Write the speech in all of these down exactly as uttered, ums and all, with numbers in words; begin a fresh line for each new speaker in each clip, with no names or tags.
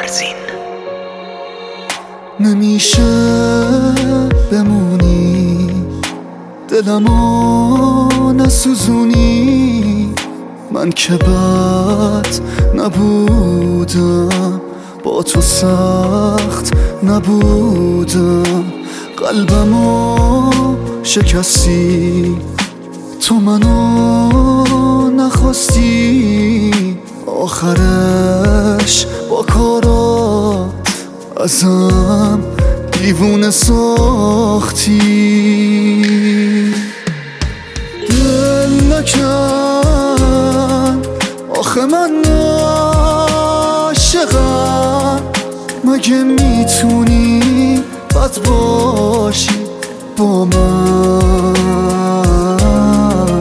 فرزین.
نمیشه بمونی دلمو نسوزونی، من که بد نبودم با تو سخت نبودم، قلبمو شکستی تو منو نخواستی، آخرش با کارات ازم دیوونه ساختی. دل نکن آخه من عاشقم، مگه میتونی بد باشی با من؟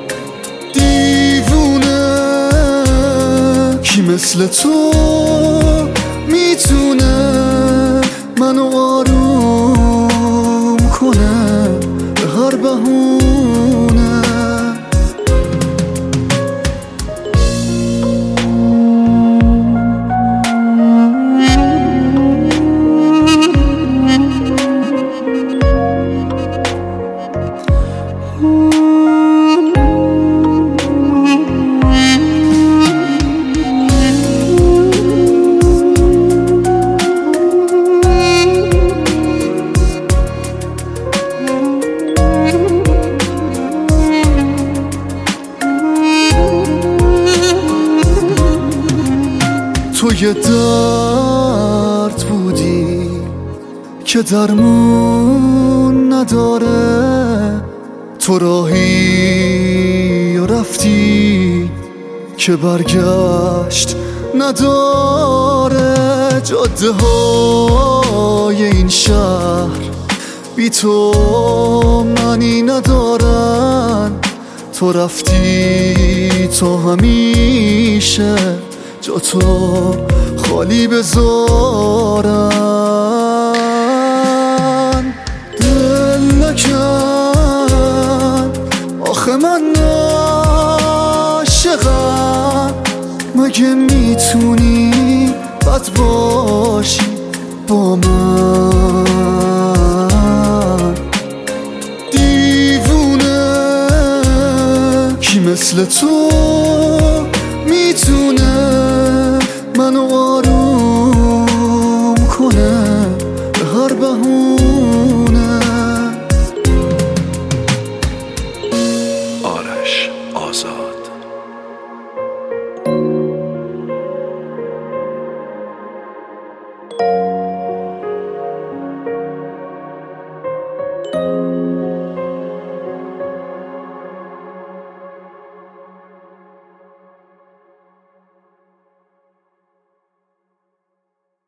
دیوونه کی مثل تو میتونه منو آروم کنه به هر بهونه؟ تو یه درد بودی که درمون نداره، تو راهی رفتی که برگشت نداره، جاده های این شهر بی تو معنی ندارن، تو رفتی تو همیشه جا تو خالی بذارن. دل نکن آخه من عاشقم، مگه میتونی بد باشی با من؟ دیوونه کی مثل تو میتونه منو آروم کنه به هر بهونه؟